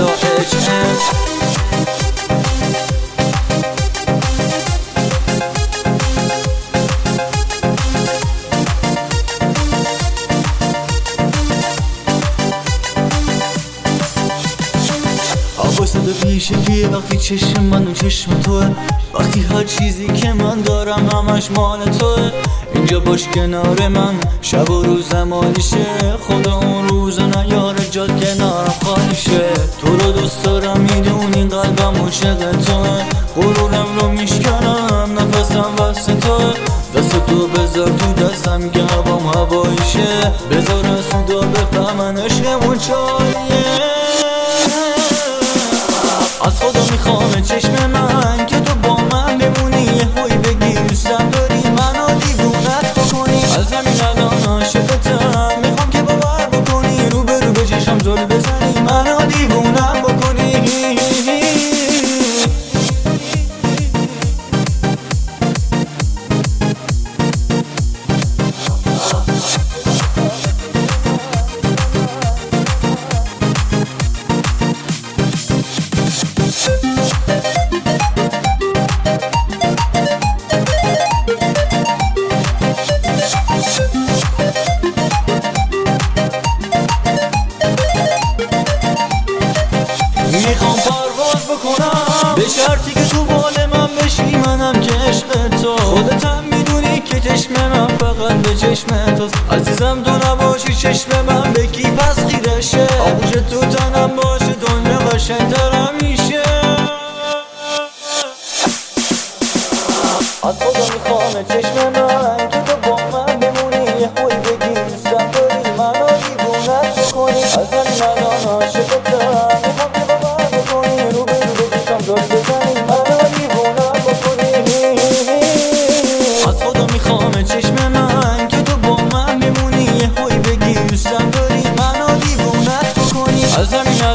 واسه پیشه که وقتی چشم من اون چشم توه، وقتی هر چیزی که من دارم همش مال توه. اینجا باش کنار من شب و روز مالیشه، خدا اون روز نیاره جاد کنارم خالیشه. تو رو دوست دارم میدونی قلبم عاشق توه، غرورم رو میشکنم نفسم واسه توه. دست تو بذار تو دستم که هوام هواییشه، بذار از سودا بفهمن عشقمون چاییه. از خدا میخوام چشم من که تو با من بمونی، یه هوی بگی دوستم داری منو دیوونت بکنی. از همین الان عاشقتم، میخوام که باور بکنی، رو به رو به چشم زل بزنی منو دیوونم بکنی. میخوام پرواز بکنم به شرطی که تو بال من بشی، منم که عشق تو. خودت هم میدونی که چشم من فقط به چشم توست. عزیزم تو نباشی چشم من به کی پس خیره شه، آغوش تو تنم باشه دنیا قشنگ‌تر میشه. از خدا میخوام چشم من که تو با من بمونی، یه هوی بگی دوستم داری منو دیوونت بکنی. از همین الان عاشقتم، میخوام که باور بکنی، رو به رو به چشم زل بزنی منو دیوونت بکنی. از خدا میخوام چشم من که تو با من بمونی، یه هوی بگی دوستم داری منو دیوونت بکنی. از همین